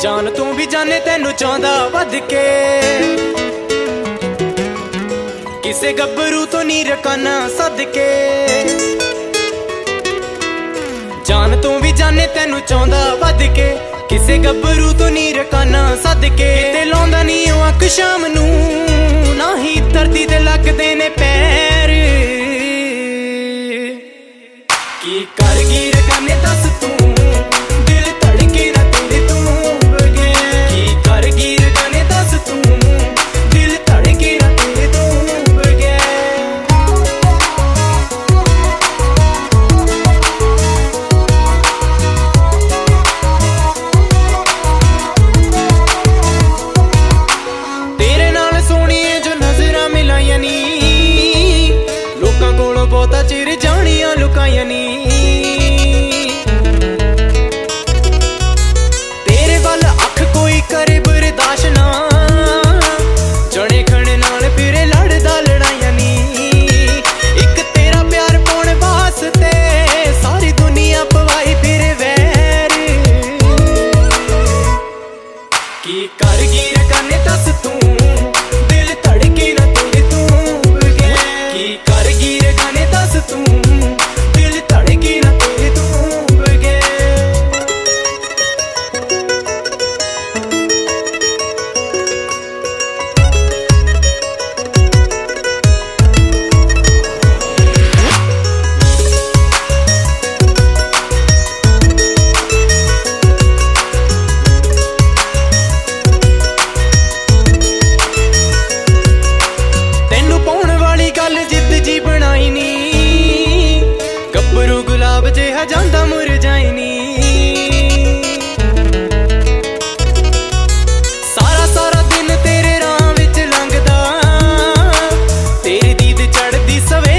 जान तू भी जाने तेनू चाहदा वध के, किसे गब्बरू तो नी रकाना सदके। जान तू भी जाने तेनू चाहदा वध के, किसे गब्बरू तो नी रकाना सदके। ते लाउंदा नी ओ अख शाम नू, ना ही धरती ते लगदे ने पैर। की करगी रकाने दस तू, दिल धड़के ना तेरे तू बगैर। की करगी रकाने दस तू, दिल धड़के ना तेरे तू बगैर। तेरे नाल सोहणिए जो नजरां मिलाइयां नी, लोकां कोलों बहुता चिर जानियां लुकाइयां नी। तेरे वल अख कोई करे बर्दाश्त ना, जने खने नाल फिरे लड़दा लड़ाइयां नी। एक तेरा प्यार पाउण वास्ते सारी दुनिया पवाई फिरे वैर। की करगी रकाने दस तू, दिल धड़के ना तेरे तू बगैर। की करगी रकाने दस तू, दिल धड़के ना तेरे तू बगैर। तेनू पाउण वाली गल जिद जी बनाई नी, गब्बरू गुलाब जिहा जांदा मुरझाई नी। सारा सारा दिन तेरे राह विच लंघदा, तेरी दीद चढ़दी सवे